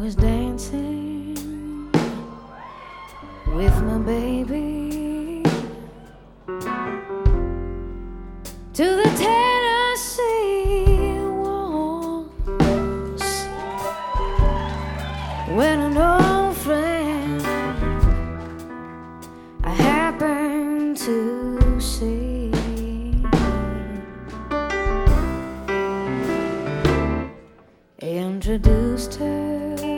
was dancing with my baby to the Tennessee waltz when I know